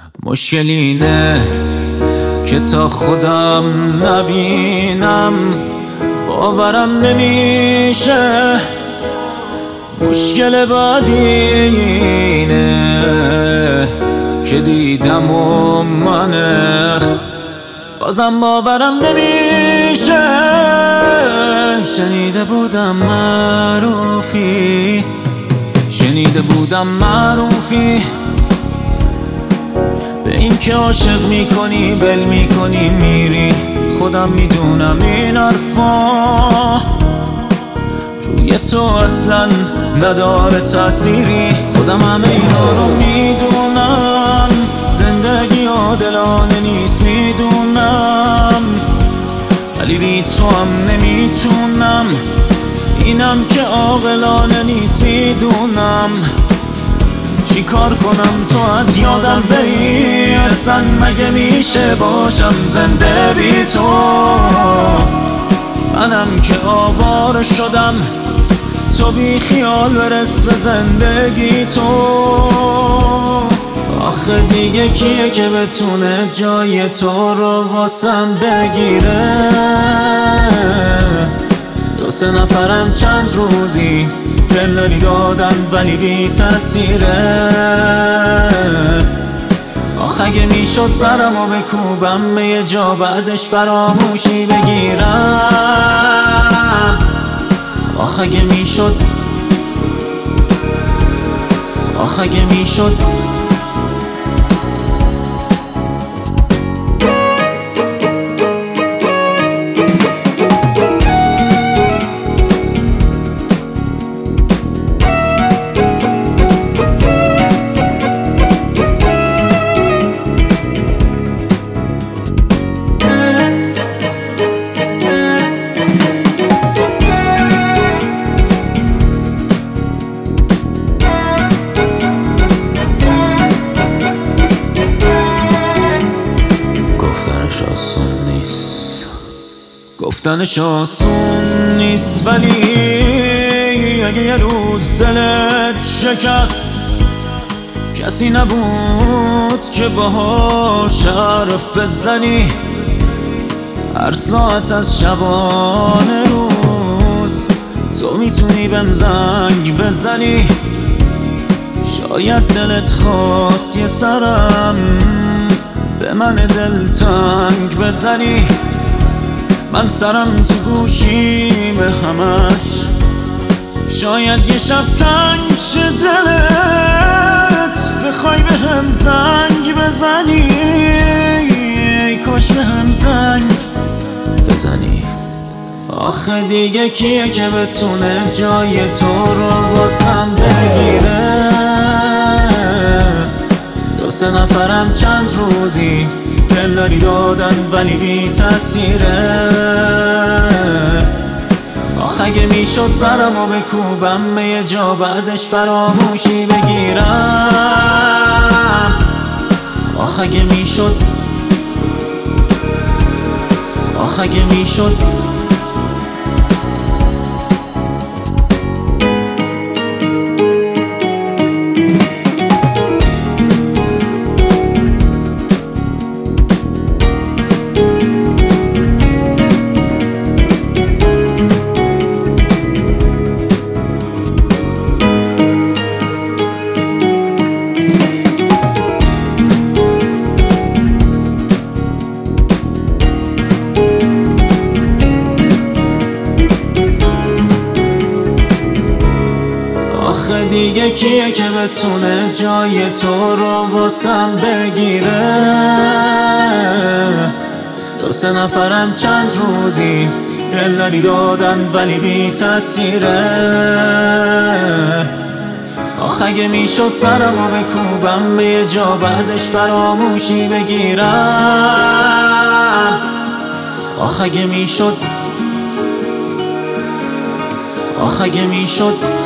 مشکل اینه که تا خودم نبینم باورم نمیشه. مشکل بعدی اینه که دیدم و منه بازم باورم نمیشه. شنیده بودم معروفی به این که عاشق میکنی ول میکنی میری. خودم میدونم این حرفا روی تو اصلا نداره تأثیری. خودم همه اینا رو میدونم، زندگی عادلانه نیست میدونم، ولی بی تو هم نمیتونم. اینم که عاقلانه نیست میدونم. چی کار کنم تو از یادم بری؟ اصلا مگه میشه باشم زنده بی تو؟ منم که آواره شدم، تو بی خیال برس به زندگی تو. آخه دیگه کیه که بتونه جای تو رو واسم بگیره؟ دو سه نفرم چند روزی دلداری دادن ولی بی تأثیره. آخه اگه میشد سرمو بکوبم به یه جا بعدش فراموشی بگیرم. آخه اگه میشد گفتنش آسون نیست، ولی اگه یه روز دلت شکست کسی نبود که باهاش حرف بزنی. هر ساعت از شبانه روز تو میتونی بهم زنگ بزنی. شاید دلت خواست یه سرم به من دلتنگ بزنی. من سرم تو گوشی به همش، شاید یه شب تنگ شه دلت بخوای به هم زنگ بزنی. ای کاش به هم زنگ بزنی. آخه دیگه کیه که بتونه جای تو رو واسم بگیره؟ دو سه نفرم چند روزی دلداری دادن ولی بی تأثیره. آخه اگه میشد سرمو بکوبم به یه جا بعدش فراموشی بگیرم. آخه اگه میشد آخه دیگه کیه که بتونه جای تو رو واسم بگیره؟ دو سه نفرم چند روزی دلداری دادن ولی بی تأثیره. آخه اگه میشد سرمو بکوبم به یه جا بعدش فراموشی بگیرم. آخه اگه میشد